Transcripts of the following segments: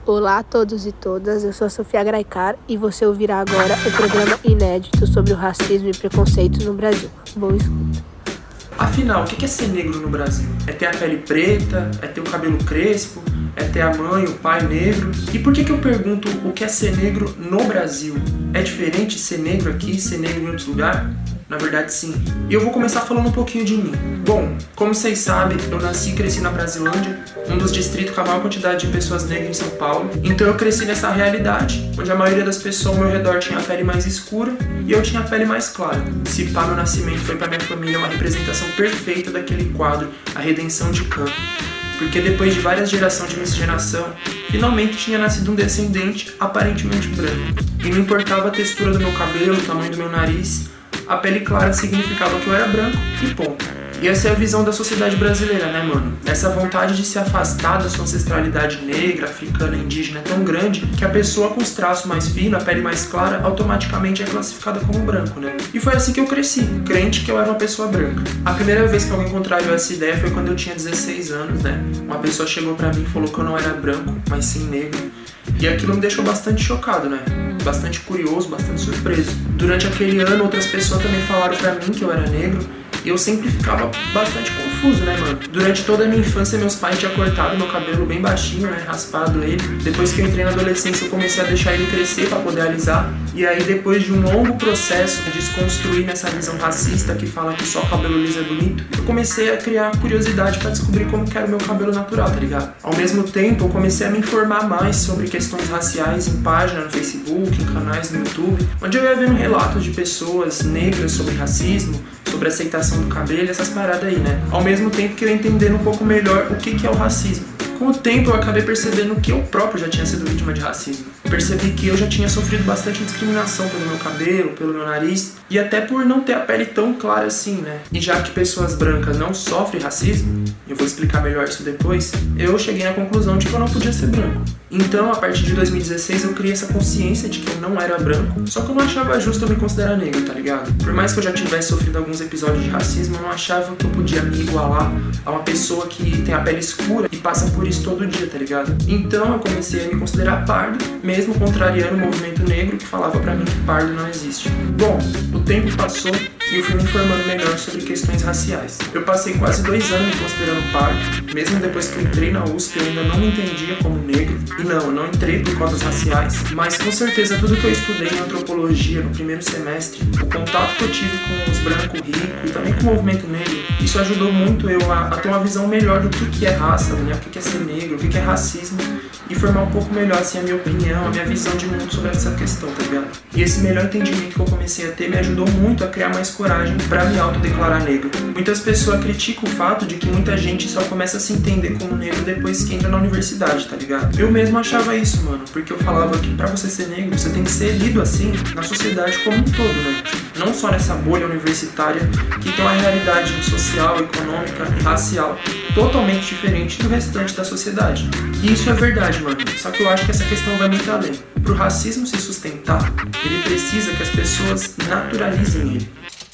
Olá a todos e todas, eu sou a Sofia Graicar e você ouvirá agora o programa inédito sobre o racismo e preconceito no Brasil. Boa escuta. Afinal, o que é ser negro no Brasil? É ter a pele preta? É ter o cabelo crespo? É ter a mãe, o pai negro? E por que eu pergunto o que é ser negro no Brasil? É diferente ser negro aqui, ser negro em outro lugar? Na verdade, sim. E eu vou começar falando um pouquinho de mim. Bom, como vocês sabem, eu nasci e cresci na Brasilândia, um dos distritos com a maior quantidade de pessoas negras em São Paulo. Então eu cresci nessa realidade, onde a maioria das pessoas ao meu redor tinha a pele mais escura e eu tinha a pele mais clara. Se pá, meu nascimento foi pra minha família uma representação perfeita daquele quadro, A Redenção de Khan. Porque depois de várias gerações de miscigenação, finalmente tinha nascido um descendente aparentemente branco. E não importava a textura do meu cabelo, o tamanho do meu nariz, a pele clara significava que eu era branco e ponto. E essa é a visão da sociedade brasileira, né, mano? Essa vontade de se afastar da sua ancestralidade negra, africana, indígena é tão grande que a pessoa com os traços mais finos, a pele mais clara, automaticamente é classificada como branco, né? E foi assim que eu cresci, crente que eu era uma pessoa branca. A primeira vez que alguém contrariou essa ideia foi quando eu tinha 16 anos, né? Uma pessoa chegou pra mim e falou que eu não era branco, mas sim negro. E aquilo me deixou bastante chocado, né? Bastante curioso, bastante surpreso. Durante aquele ano, outras pessoas também falaram pra mim que eu era negro. E eu sempre ficava bastante confuso, né, mano? Durante toda a minha infância, meus pais tinham cortado meu cabelo bem baixinho, né? Raspado ele. Depois que eu entrei na adolescência, eu comecei a deixar ele crescer pra poder alisar. E aí, depois de um longo processo de desconstruir nessa visão racista que fala que só cabelo liso é bonito, eu comecei a criar curiosidade pra descobrir como que era o meu cabelo natural, tá ligado? Ao mesmo tempo, eu comecei a me informar mais sobre questões raciais em página no Facebook, em canais no YouTube, onde eu ia vendo relatos de pessoas negras sobre racismo, sobre aceitação do cabelo, essas paradas aí, né? Ao mesmo tempo que eu entendendo um pouco melhor o que é o racismo. Com o tempo eu acabei percebendo que eu próprio já tinha sido vítima de racismo. Percebi que eu já tinha sofrido bastante discriminação pelo meu cabelo, pelo meu nariz e até por não ter a pele tão clara assim, né? E já que pessoas brancas não sofrem racismo, eu vou explicar melhor isso depois, eu cheguei à conclusão de que eu não podia ser branco. Então, a partir de 2016, eu criei essa consciência de que eu não era branco, só que eu não achava justo eu me considerar negro, tá ligado? Por mais que eu já tivesse sofrido alguns episódios de racismo, eu não achava que eu podia me igualar a uma pessoa que tem a pele escura e passa por isso todo dia, tá ligado? Então, eu comecei a me considerar pardo, mesmo contrariando o movimento negro que falava pra mim que pardo não existe. Bom, o tempo passou e eu fui me informando melhor sobre questões raciais. Eu passei quase 2 anos me considerando pardo, mesmo depois que eu entrei na USP eu ainda não me entendia como negro. E não, eu não entrei por cotas raciais, mas com certeza tudo que eu estudei em antropologia no primeiro semestre, o contato que eu tive com os brancos ricos e também com o movimento negro, isso ajudou muito eu a ter uma visão melhor do que é raça, né? O que é ser negro, o que é racismo, e formar um pouco melhor assim, a minha opinião, a minha visão de mundo sobre essa questão, tá ligado? E esse melhor entendimento que eu comecei a ter me ajudou muito a criar mais coragem pra me autodeclarar negro. Muitas pessoas criticam o fato de que muita gente só começa a se entender como negro depois que entra na universidade, tá ligado? Eu mesmo achava isso, mano, porque eu falava que pra você ser negro, você tem que ser lido assim na sociedade como um todo, né? Não só nessa bolha universitária que tem uma realidade social, econômica e racial totalmente diferente do restante da sociedade. E isso é verdade, mano. Só que eu acho que essa questão vai muito além. Pro racismo se sustentar, ele precisa que as pessoas naturalizem ele.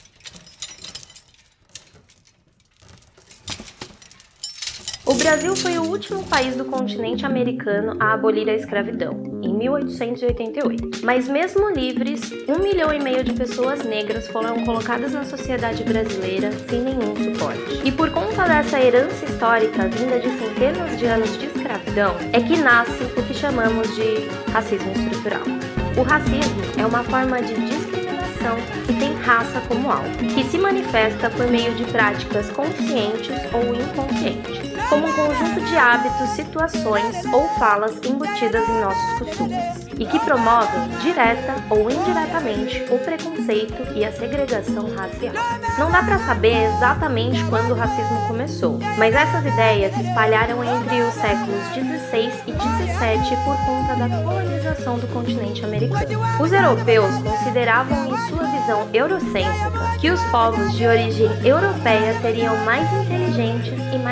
O Brasil foi o último país do continente americano a abolir a escravidão, em 1888. Mas mesmo livres, 1,5 milhão de pessoas negras foram colocadas na sociedade brasileira sem nenhum suporte. E por conta dessa herança histórica vinda de centenas de anos de escravidão, é que nasce o que chamamos de racismo estrutural. O racismo é uma forma de discriminação que tem raça como alvo, que se manifesta por meio de práticas conscientes ou inconscientes, como um conjunto de hábitos, situações ou falas embutidas em nossos costumes, e que promovem, direta ou indiretamente, o preconceito e a segregação racial. Não dá para saber exatamente quando o racismo começou, mas essas ideias se espalharam entre os séculos XVI e XVII por conta da colonização do continente americano. Os europeus consideravam em sua visão eurocêntrica que os povos de origem europeia seriam mais inteligentes e mais capazes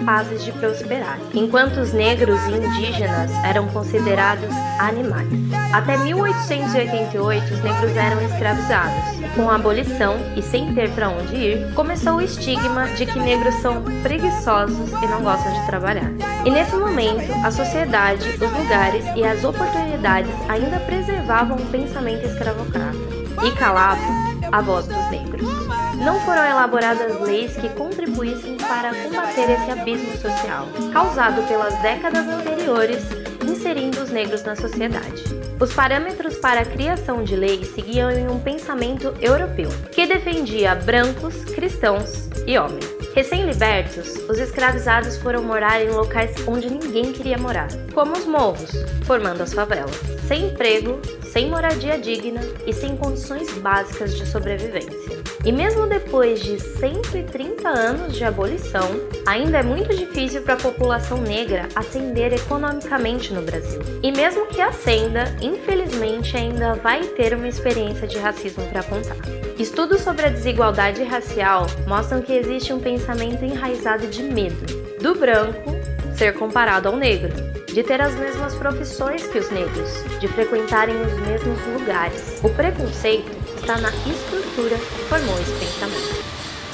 incapazes de prosperar, enquanto os negros e indígenas eram considerados animais. Até 1888, os negros eram escravizados. Com a abolição e sem ter para onde ir, começou o estigma de que negros são preguiçosos e não gostam de trabalhar. E nesse momento, a sociedade, os lugares e as oportunidades ainda preservavam o pensamento escravocrata e calavam a voz dos negros. Não foram elaboradas leis que contribuíssem para combater esse abismo social, causado pelas décadas anteriores, inserindo os negros na sociedade. Os parâmetros para a criação de leis seguiam em um pensamento europeu, que defendia brancos, cristãos e homens. Recém-libertos, os escravizados foram morar em locais onde ninguém queria morar, como os morros, formando as favelas, sem emprego, sem moradia digna e sem condições básicas de sobrevivência. E mesmo depois de 130 anos de abolição, ainda é muito difícil para a população negra ascender economicamente no Brasil. E mesmo que ascenda, infelizmente ainda vai ter uma experiência de racismo para contar. Estudos sobre a desigualdade racial mostram que existe um pensamento enraizado de medo do branco ser comparado ao negro, de ter as mesmas profissões que os negros, de frequentarem os mesmos lugares. O preconceito está na estrutura que formou esse pensamento.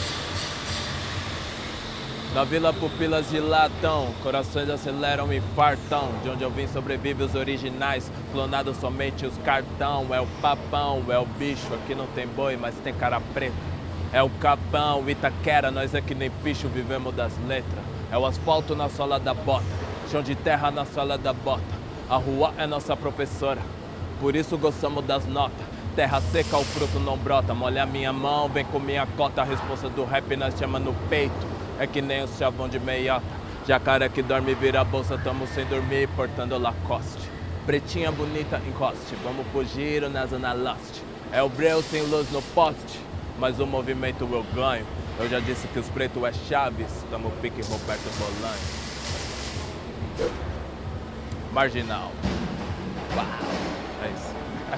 Da vila pupilas dilatam, corações aceleram e fartam. De onde eu vim sobrevive os originais, clonados somente os cartão. É o papão, é o bicho, aqui não tem boi, mas tem cara preta. É o capão, Itaquera, nós é que nem bicho, vivemos das letras. É o asfalto na sola da bota, chão de terra na sola da bota. A rua é nossa professora, por isso gostamos das notas. Terra seca, o fruto não brota, molha minha mão, vem com minha cota. A responsa do rap nós chama no peito, é que nem os chavão de meiota. Jacaré que dorme vira bolsa, tamo sem dormir, portando Lacoste. Pretinha bonita, encoste, vamos fugir na zona Lost. É o breu sem luz no poste, mas o movimento eu ganho. Eu já disse que os pretos é Chaves, tamo pique Roberto Bolanho. Marginal. Uau, é isso.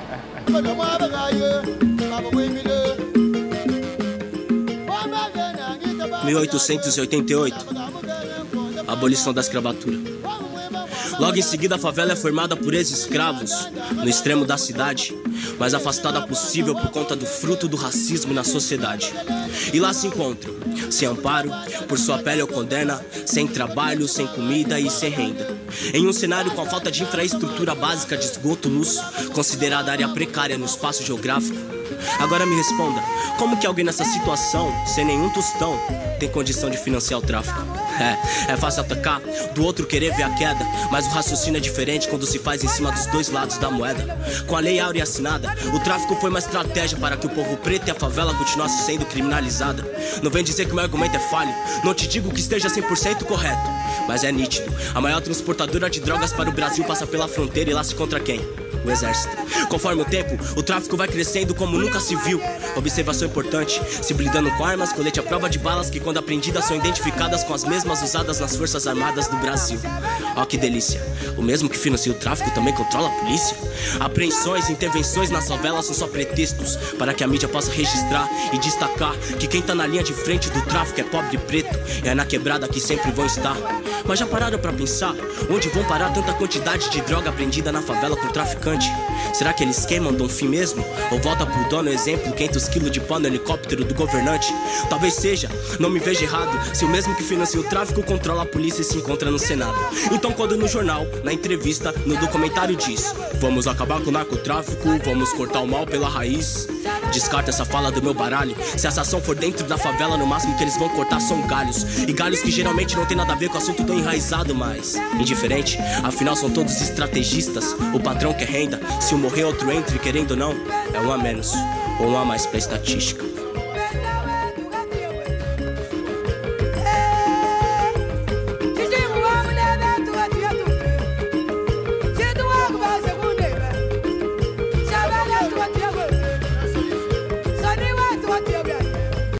1888, abolição da escravatura. Logo em seguida, a favela é formada por ex-escravos, no extremo da cidade, mais afastada possível por conta do fruto do racismo na sociedade. E lá se encontram, sem amparo, por sua pele ou condena, sem trabalho, sem comida e sem renda. Em um cenário com a falta de infraestrutura básica de esgoto, luz, considerada área precária no espaço geográfico. Agora me responda, como que alguém nessa situação, sem nenhum tostão, tem condição de financiar o tráfico? É fácil atacar, do outro querer ver a queda, mas o raciocínio é diferente quando se faz em cima dos dois lados da moeda. Com a Lei Áurea assinada, o tráfico foi uma estratégia para que o povo preto e a favela continuassem sendo criminalizada. Não vem dizer que meu argumento é falho, não te digo que esteja 100% correto, mas é nítido, a maior transportadora de drogas para o Brasil passa pela fronteira e lá se contra quem? O exército. Conforme o tempo, o tráfico vai crescendo como nunca se viu. Observação importante, se blindando com armas, colete à prova de balas que quando apreendidas são identificadas com as mesmas usadas nas Forças Armadas do Brasil. Ó que delícia, o mesmo que financia o tráfico também controla a polícia. Apreensões e intervenções nas favelas são só pretextos para que a mídia possa registrar e destacar que quem tá na linha de frente do tráfico é pobre e preto, e é na quebrada que sempre vão estar. Mas já pararam pra pensar onde vão parar tanta quantidade de droga apreendida na favela com traficante? Será que eles queimam, dão fim mesmo? Ou volta pro dono, exemplo, 500 quilos de pó no helicóptero do governante? Talvez seja, não me veja errado, se o mesmo que financia o tráfico controla a polícia e se encontra no Senado. Então quando no jornal, na entrevista, no documentário diz: vamos acabar com o narcotráfico, vamos cortar o mal pela raiz, descarta essa fala do meu baralho. Se essa ação for dentro da favela, no máximo que eles vão cortar são galhos, e galhos que geralmente não tem nada a ver com o assunto tão enraizado, mas indiferente, afinal são todos estrategistas. O patrão quer renda, se um morrer outro entre, querendo ou não, é um a menos ou um a mais pra estatística.